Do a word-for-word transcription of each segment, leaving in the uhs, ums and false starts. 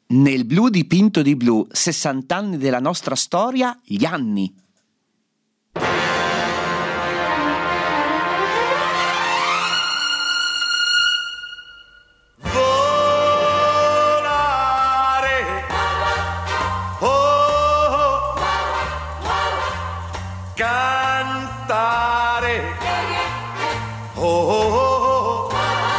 Nel blu dipinto di blu, sessanta anni della nostra storia, gli anni. Volare, oh, oh, cantare, oh, oh, oh,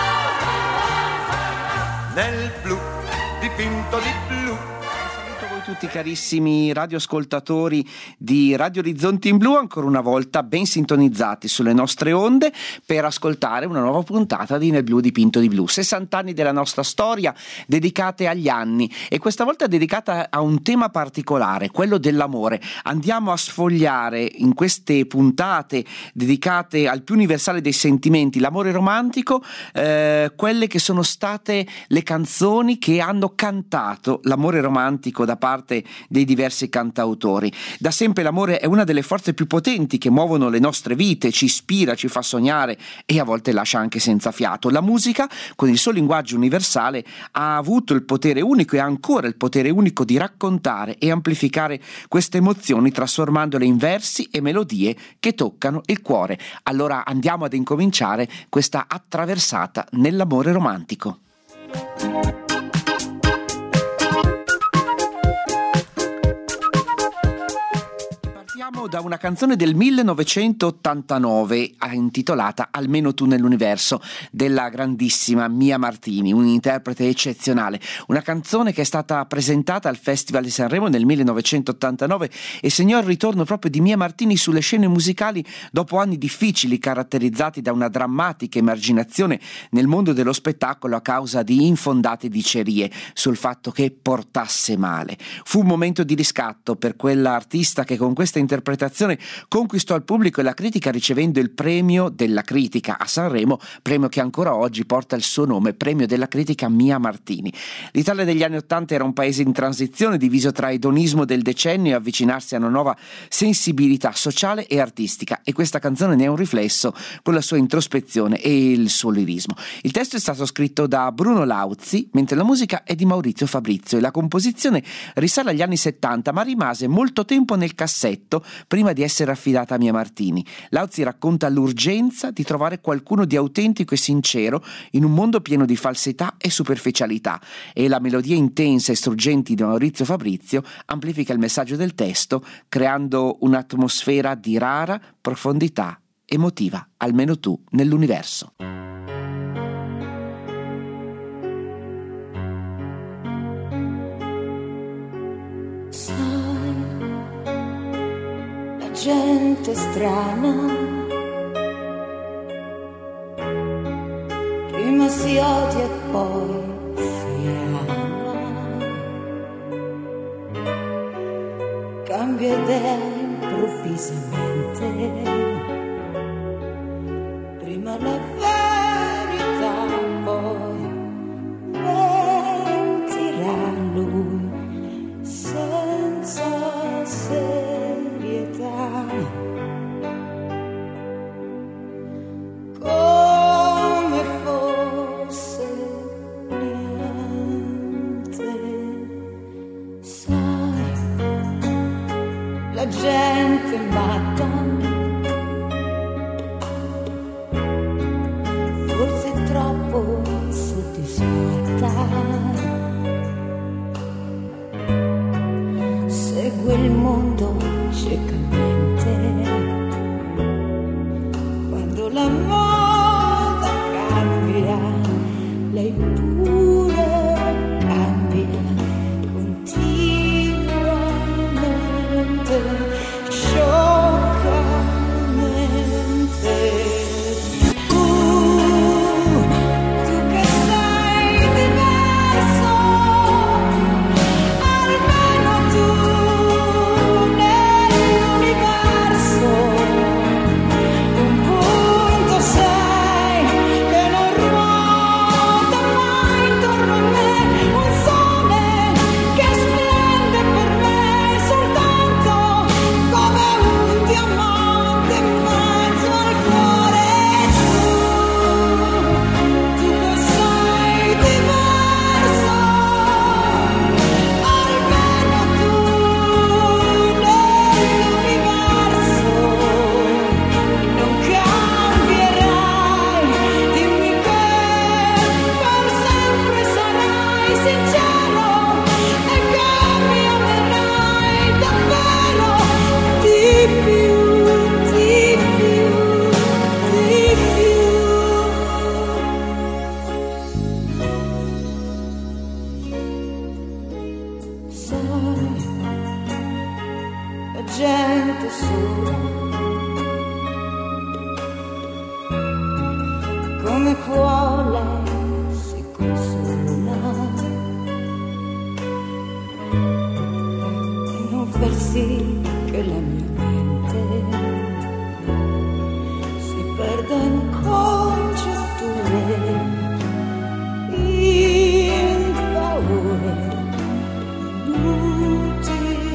nel blu dipinto di blu. Saluto voi tutti carissimi radioascoltatori di Radio Orizzonti in Blu, ancora una volta ben sintonizzati sulle nostre onde per ascoltare una nuova puntata di Nel blu dipinto di blu. sessanta anni della nostra storia dedicate agli anni, e questa volta dedicata a un tema particolare, quello dell'amore. Andiamo a sfogliare in queste puntate dedicate al più universale dei sentimenti, l'amore romantico, eh, quelle che sono state le canzoni che hanno cantato l'amore romantico da parte dei diversi cantautori. Da sempre l'amore è una delle forze più potenti che muovono le nostre vite, ci ispira, ci fa sognare e a volte lascia anche senza fiato. La musica, con il suo linguaggio universale, ha avuto il potere unico e ha ancora il potere unico di raccontare e amplificare queste emozioni, trasformandole in versi e melodie che toccano il cuore. Allora andiamo ad incominciare questa attraversata nell'amore romantico. Da una canzone del millenovecentottantanove intitolata Almeno tu nell'universo, della grandissima Mia Martini, un'interprete eccezionale, una canzone che è stata presentata al Festival di Sanremo nel millenovecentottantanove e segnò il ritorno proprio di Mia Martini sulle scene musicali dopo anni difficili caratterizzati da una drammatica emarginazione nel mondo dello spettacolo a causa di infondate dicerie sul fatto che portasse male. Fu un momento di riscatto per quella artista che con questa interpretazione conquistò il pubblico e la critica, ricevendo il premio della critica a Sanremo, premio che ancora oggi porta il suo nome, premio della critica Mia Martini. L'Italia degli anni Ottanta era un paese in transizione, diviso tra edonismo del decennio e avvicinarsi a una nuova sensibilità sociale e artistica, e questa canzone ne è un riflesso con la sua introspezione e il suo lirismo. Il testo è stato scritto da Bruno Lauzi, mentre la musica è di Maurizio Fabrizio e la composizione risale agli anni settanta, ma rimase molto tempo nel cassetto prima di essere affidata a Mia Martini. Lauzi racconta l'urgenza di trovare qualcuno di autentico e sincero in un mondo pieno di falsità e superficialità, e la melodia intensa e struggente di Maurizio Fabrizio amplifica il messaggio del testo, creando un'atmosfera di rara profondità emotiva, almeno tu nell'universo. Gente strana, prima si odia e poi si ama, cambia idea improvvisamente, prima la verità, poi mentirà lui senza serietà. Come fosse niente, sai, la gente matta, forse troppo soddisfatta, segue il mondo ciecamente, quando la moda cambia, lei pure cambia continuamente, scioccamente. Tu, tu che sei diverso, almeno tu nell'universo. Gente sola, come può lei si consolare e non far sì che la mia mente si perda in congetture, in paure inutilmente.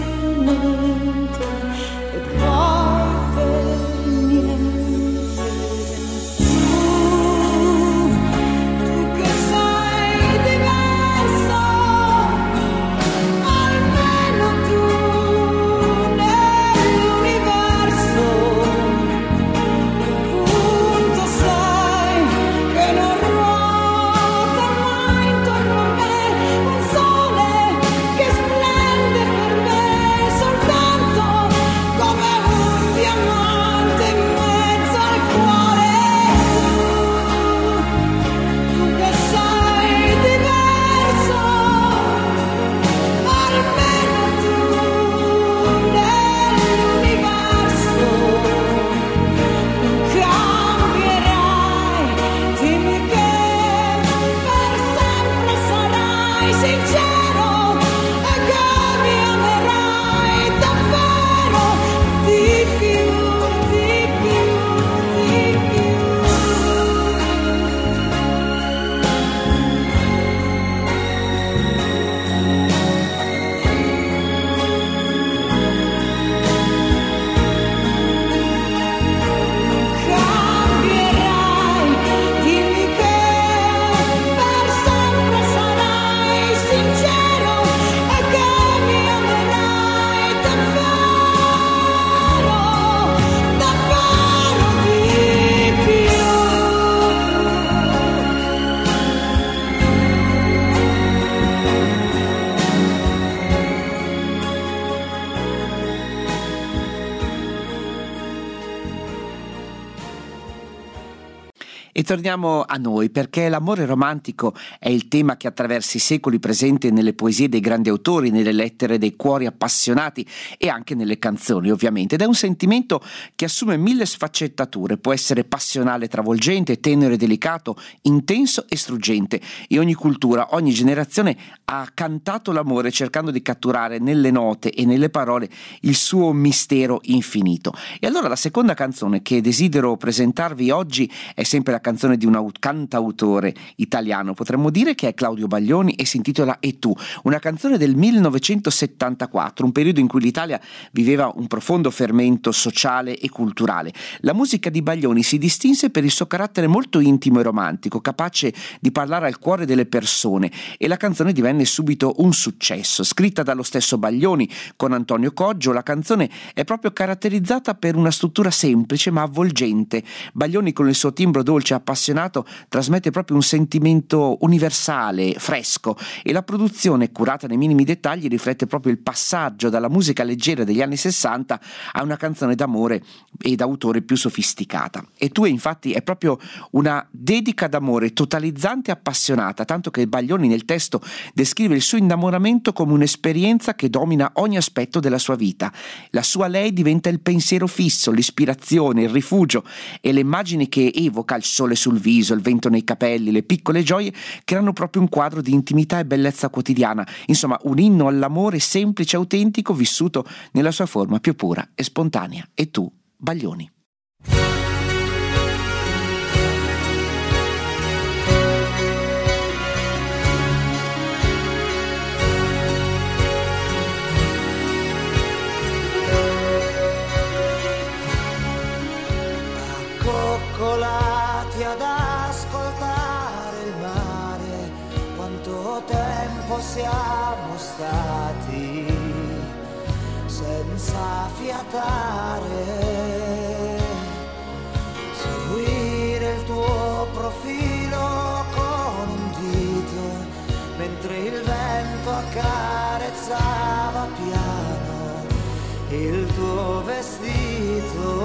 E torniamo a noi, perché l'amore romantico è il tema che attraversa i secoli presente nelle poesie dei grandi autori, nelle lettere dei cuori appassionati e anche nelle canzoni, ovviamente, ed è un sentimento che assume mille sfaccettature, può essere passionale, travolgente, tenero e delicato, intenso e struggente, e ogni cultura, ogni generazione ha cantato l'amore cercando di catturare nelle note e nelle parole il suo mistero infinito. E allora la seconda canzone che desidero presentarvi oggi è sempre la canzone di un cantautore italiano, potremmo dire che è Claudio Baglioni, e si intitola E tu, una canzone del millenovecentosettantaquattro, un periodo in cui l'Italia viveva un profondo fermento sociale e culturale. La musica di Baglioni si distinse per il suo carattere molto intimo e romantico, capace di parlare al cuore delle persone, e la canzone divenne subito un successo. Scritta dallo stesso Baglioni con Antonio Coggio, la canzone è proprio caratterizzata per una struttura semplice ma avvolgente. Baglioni, con il suo timbro dolce e appassionato, trasmette proprio un sentimento universale, fresco, e la produzione, curata nei minimi dettagli, riflette proprio il passaggio dalla musica leggera degli anni sessanta a una canzone d'amore e d'autore più sofisticata. E tu, infatti, è proprio una dedica d'amore totalizzante e appassionata, tanto che Baglioni nel testo descrive il suo innamoramento come un'esperienza che domina ogni aspetto della sua vita. La sua lei diventa il pensiero fisso, l'ispirazione, il rifugio, e le immagini che evoca, il sole sul viso, il vento nei capelli, le piccole gioie, creano proprio un quadro di intimità e bellezza quotidiana, insomma un inno all'amore semplice e autentico, vissuto nella sua forma più pura e spontanea. E tu, Baglioni. Accoccolati ad ascoltare il mare, quanto tempo siamo stati senza fiatare, seguire il tuo profilo con un dito mentre il vento accarezzava piano il tuo vestito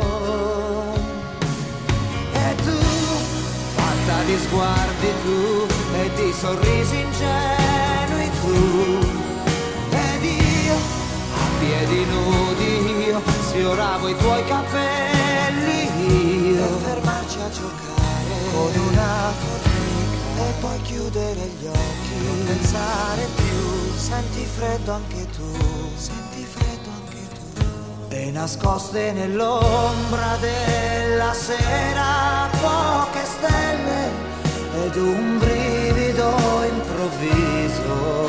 e tu, fatta di sguardi tu e di sorrisi ingenui tu, ed io a piedi nudi io sfioravo i tuoi capelli io, per fermarci a giocare con una formica e poi chiudere gli occhi, non pensare più, senti freddo anche tu, senti freddo anche tu, e nascoste nell'ombra della sera poche stelle ed un brivido improvviso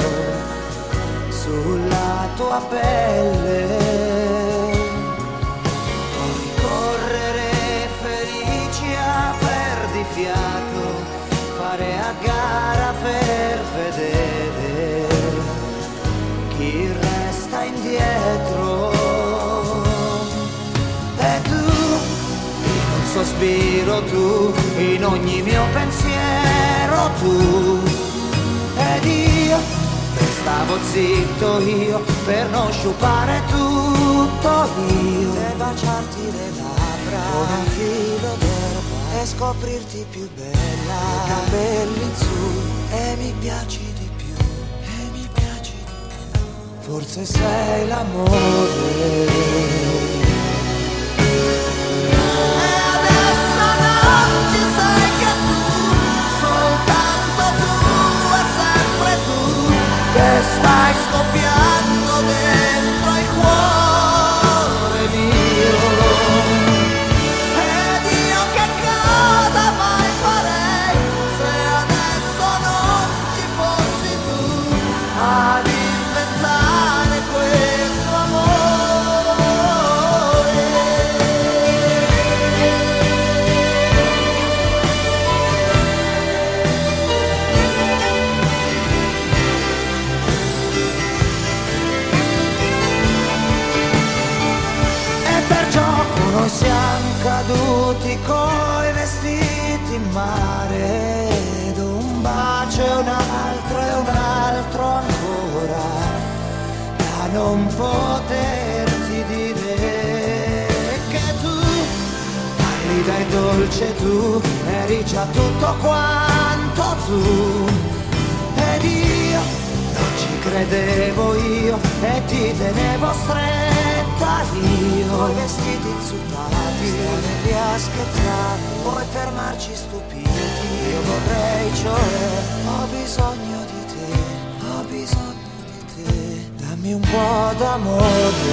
sulla tua pelle, poi correre felici a perdifiato, fare a gara per vedere chi resta indietro, e tu in un sospiro tu, in ogni mio pensiero tu, ed io stavo zitto io per non sciupare tutto io e baciarti le labbra con un filo d'erba e scoprirti più bella, capelli in su e mi piaci di più, e mi piaci di più, forse sei l'amore. Che stai scoppiando dentro il cuore mio, ed io che cosa mai farei se adesso non ci fossi tu ad inventare questo amore. Noi siamo caduti coi vestiti in mare ed un bacio e un altro e un altro ancora da non poterti dire che tu pallida e dolce tu eri già tutto quanto tu, ed io non ci credevo io e ti tenevo stretta io, coi vestiti insultati, lì a scherzare, vuoi fermarci stupiti, io vorrei, cioè, ho bisogno di te, ho bisogno di te, dammi un po' d'amore.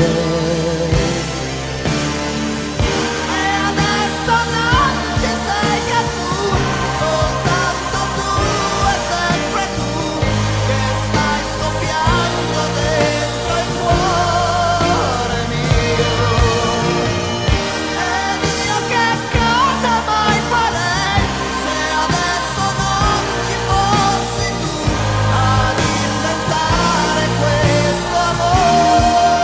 E adesso non ci sei che tu, soltanto tu e sempre tu, che stai scoppiando dentro il cuore mio, ed io che cosa mai farei se adesso non ci fossi tu ad inventare questo amore.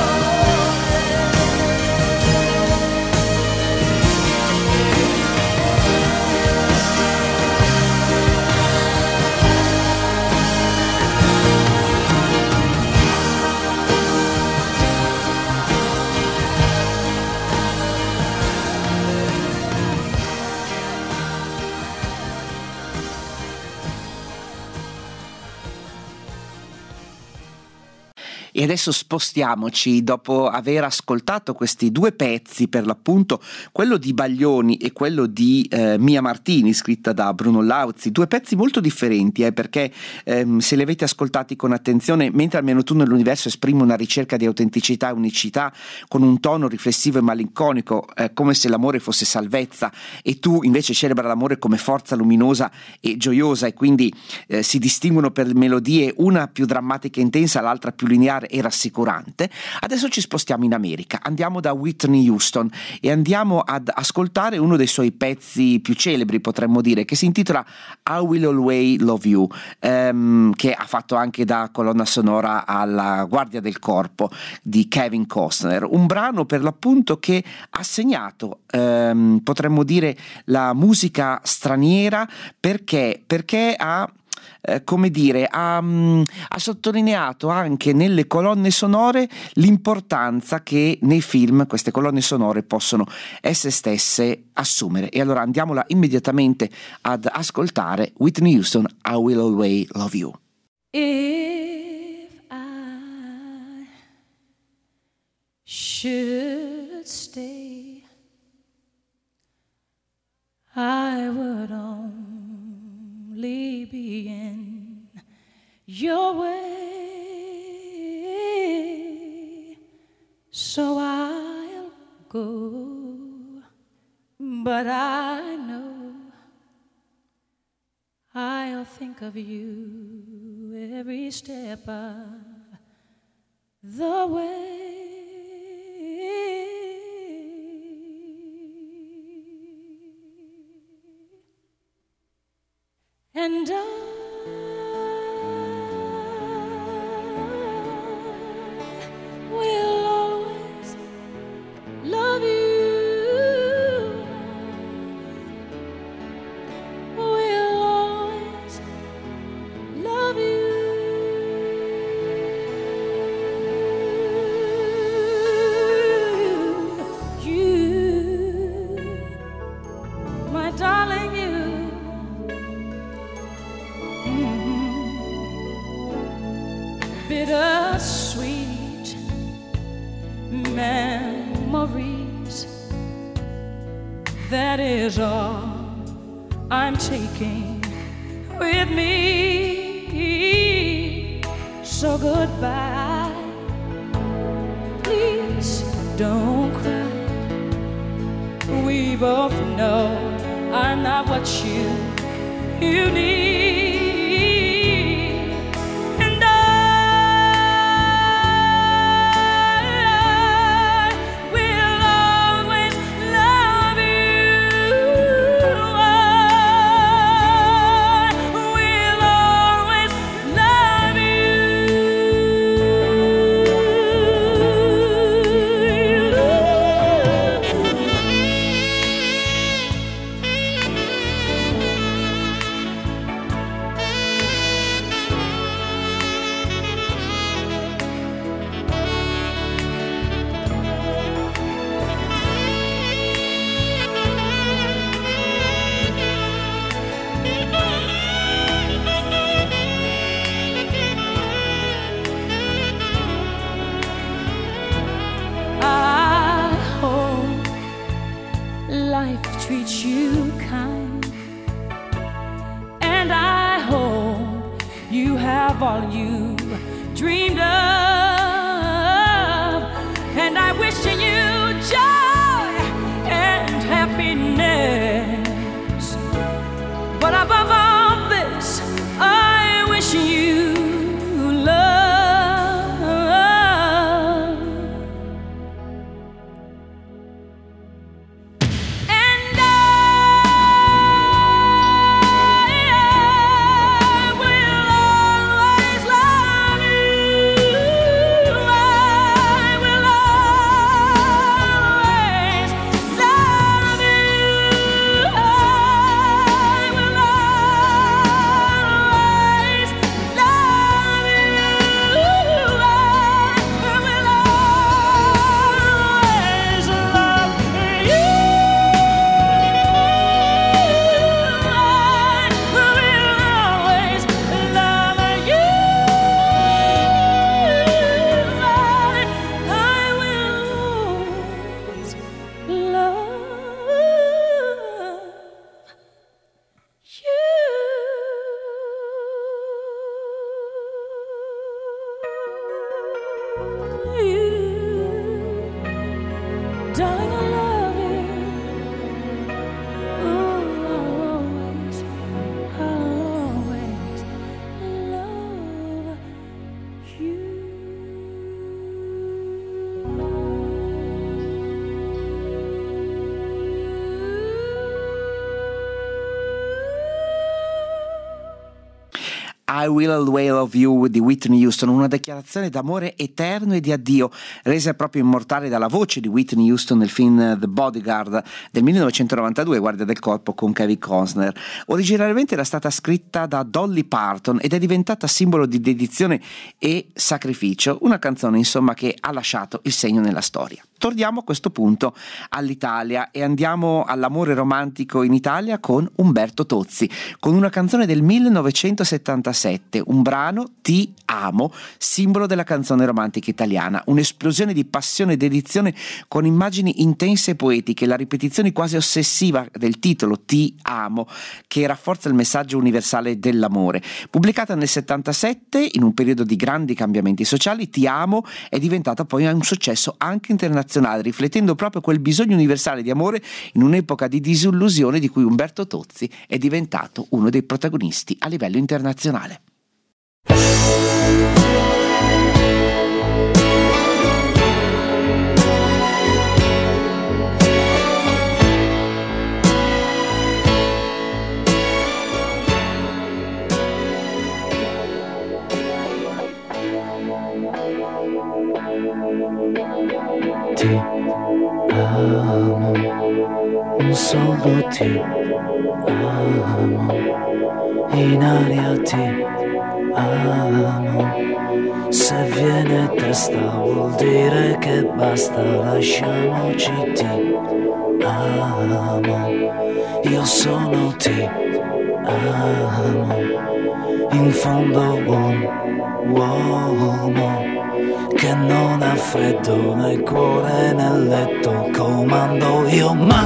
E adesso spostiamoci, dopo aver ascoltato questi due pezzi, per l'appunto quello di Baglioni e quello di eh, Mia Martini, scritta da Bruno Lauzi, due pezzi molto differenti, eh, perché ehm, se li avete ascoltati con attenzione, mentre Almeno tu nell'universo esprime una ricerca di autenticità e unicità con un tono riflessivo e malinconico, eh, come se l'amore fosse salvezza, e tu invece celebra l'amore come forza luminosa e gioiosa, e quindi eh, si distinguono per melodie, una più drammatica e intensa, l'altra più lineare e rassicurante. Adesso ci spostiamo in America, andiamo da Whitney Houston e andiamo ad ascoltare uno dei suoi pezzi più celebri, potremmo dire, che si intitola I Will Always Love You, ehm, che ha fatto anche da colonna sonora alla Guardia del Corpo di Kevin Costner, un brano per l'appunto che ha segnato, ehm, potremmo dire, la musica straniera, perché perché ha eh, come dire, ha, mh, ha sottolineato anche nelle colonne sonore l'importanza che nei film queste colonne sonore possono esse stesse assumere. E allora andiamola immediatamente ad ascoltare Whitney Houston, I Will Always Love You. If I should stay, I would only be in your way, so I'll go, but I know I'll think of you every step of the way. And I will always love you. Will always love you. You, my darling, you. Bittersweet memories, that is all I'm taking with me. So goodbye, please don't cry. We both know I'm not what you, you need. Treat you kind, and I hope you have all you dreamed of, and I wish you joy and happiness, but above all this I wish you love. I I Will Always Love You di Whitney Houston, una dichiarazione d'amore eterno e di addio, resa proprio immortale dalla voce di Whitney Houston nel film The Bodyguard del millenovecentonovantadue, Guardia del corpo, con Kevin Costner. Originariamente era stata scritta da Dolly Parton ed è diventata simbolo di dedizione e sacrificio, una canzone insomma che ha lasciato il segno nella storia. Torniamo a questo punto all'Italia e andiamo all'amore romantico in Italia con Umberto Tozzi, con una canzone del millenovecentosettantasette, un brano, Ti amo, simbolo della canzone romantica italiana, un'esplosione di passione e dedizione con immagini intense e poetiche, la ripetizione quasi ossessiva del titolo Ti amo, che rafforza il messaggio universale dell'amore. Pubblicata nel settantasette, in un periodo di grandi cambiamenti sociali, Ti amo è diventata poi un successo anche internazionale, riflettendo proprio quel bisogno universale di amore in un'epoca di disillusione di cui Umberto Tozzi è diventato uno dei protagonisti a livello internazionale. Ti amo, un soldo ti amo, in aria ti amo, se viene testa vuol dire che basta, lasciamoci ti amo, io sono ti amo, in fondo un uomo che non ha freddo nel cuore nel letto, comando io ma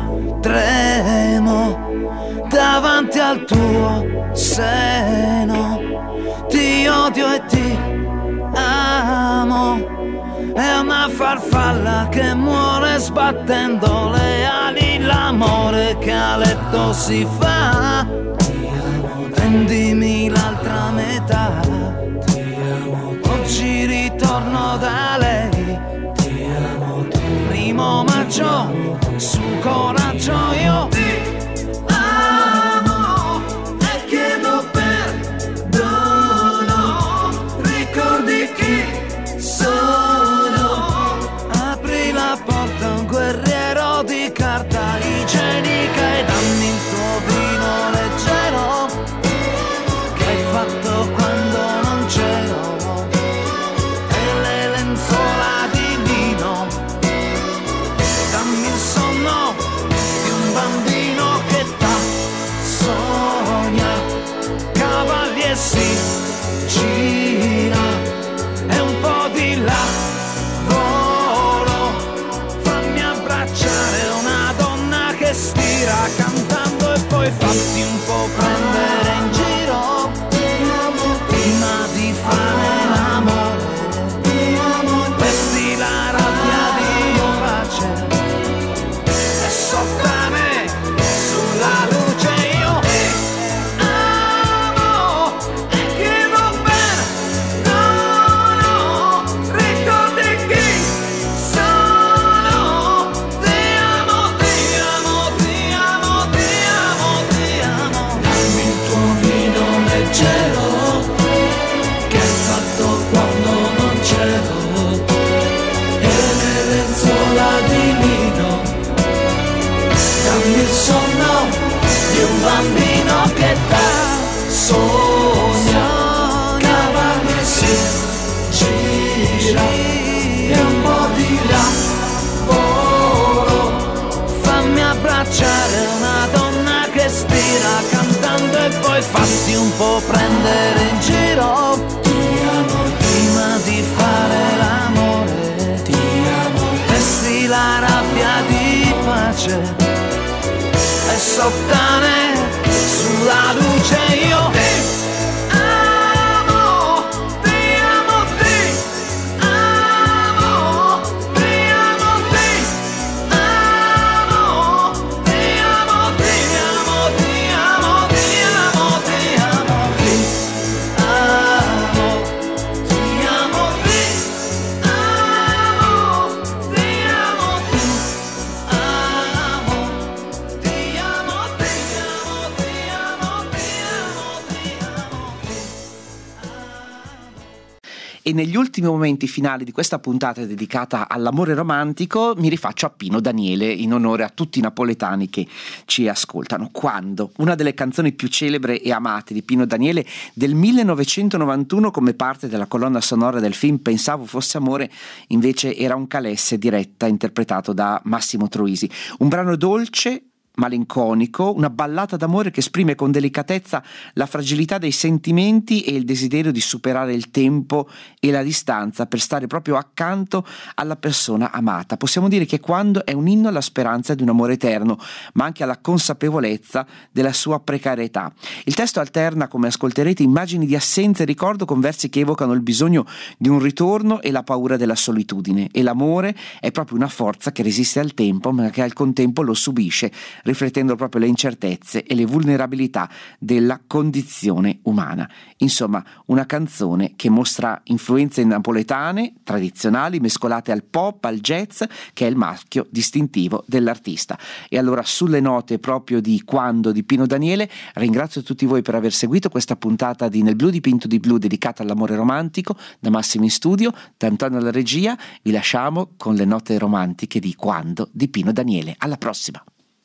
tremo davanti al tuo seno, ti odio e ti amo, è una farfalla che muore sbattendo le ali, l'amore che a letto si fa, prendimi l'altra metà, oggi ritorno da lei, ti amo, ti primo maggio, su coraggio io ti amo e chiedo perdono, ricordi chi sono, apri la porta a un guerriero di carta igienica e dammi il tuo vino leggero che hai fatto quando non c'ero, si gira e un po' di lavoro, fammi abbracciare una donna che stira cantando e poi fatti un po' prendere in giro prima di fare l'amore, vesti la rabbia di pace e sottane sulla luce io un bambino che da sogna, cavalli e si gira e un po' di lavoro, fammi abbracciare una donna che stira cantando e poi fatti un po' prendere in giro, ti amo prima di fare l'amore, ti amo, vesti la rabbia di pace e sottane sulla luce io ti amo, ti amo, ti amo, ti amo, ti amo, ti amo, ti amo, ti amo, ti amo, ti amo, ti amo, ti amo, ti amo, ti amo, ti amo. E negli ultimi momenti finali di questa puntata dedicata all'amore romantico mi rifaccio a Pino Daniele in onore a tutti i napoletani che ci ascoltano. Quando? Una delle canzoni più celebri e amate di Pino Daniele del millenovecentonovantuno come parte della colonna sonora del film Pensavo fosse amore, invece era un calesse diretta interpretato da Massimo Troisi. Un brano dolce, malinconico, una ballata d'amore che esprime con delicatezza la fragilità dei sentimenti e il desiderio di superare il tempo e la distanza per stare proprio accanto alla persona amata. Possiamo dire che Quando è un inno alla speranza di un amore eterno, ma anche alla consapevolezza della sua precarietà. Il testo alterna, come ascolterete, immagini di assenza e ricordo con versi che evocano il bisogno di un ritorno e la paura della solitudine. E l'amore è proprio una forza che resiste al tempo, ma che al contempo lo subisce, riflettendo proprio le incertezze e le vulnerabilità della condizione umana. Insomma, una canzone che mostra influenze napoletane, tradizionali, mescolate al pop, al jazz, che è il marchio distintivo dell'artista. E allora, sulle note proprio di Quando di Pino Daniele, ringrazio tutti voi per aver seguito questa puntata di Nel blu dipinto di blu dedicata all'amore romantico. Da Massimo in studio, da Antonio alla regia, vi lasciamo con le note romantiche di Quando di Pino Daniele. Alla prossima!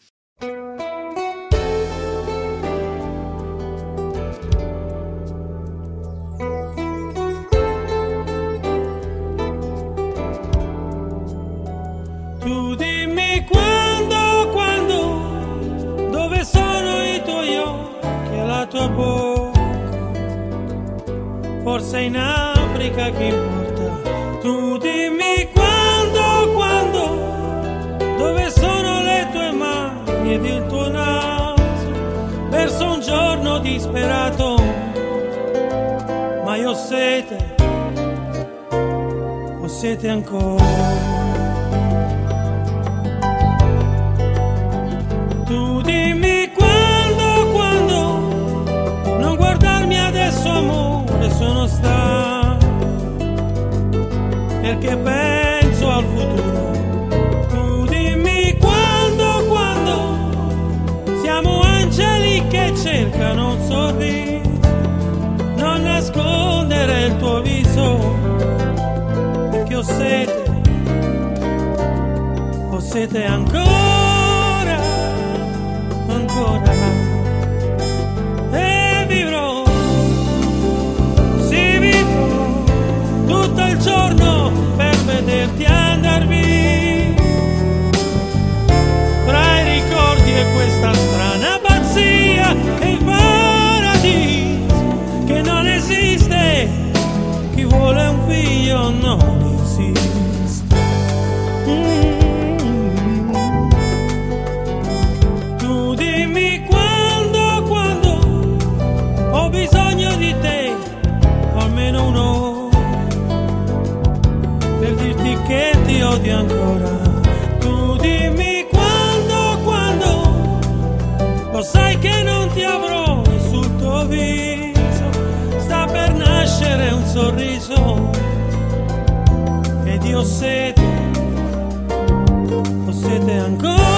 Tu dimmi quando, quando, dove sono i tuoi occhi e la tua bocca, forse in Africa che importa. Tu dimmi quando, quando, dove sono le tue mani ed il tuo naso, verso un giorno disperato, ma io ho sete, ho sete ancora. Tu dimmi quando, quando, non guardarmi adesso amore, sono stanco, perché penso al futuro. Tu dimmi quando, quando, siamo angeli che cercano un sorriso, non nascondere il tuo viso, perché ho sete, ho sete ancora. Ancora e vivrò, sì vivrò tutto il giorno per vederti andar via, tra i ricordi e questa strana pazzia e il paradiso che non esiste, chi vuole un figlio non esiste. mm. Ho bisogno di te, almeno un'ora, per dirti che ti odio ancora. Tu dimmi quando, quando, lo sai che non ti avrò sul tuo viso, sta per nascere un sorriso, ed io ho sete, ho sete ancora.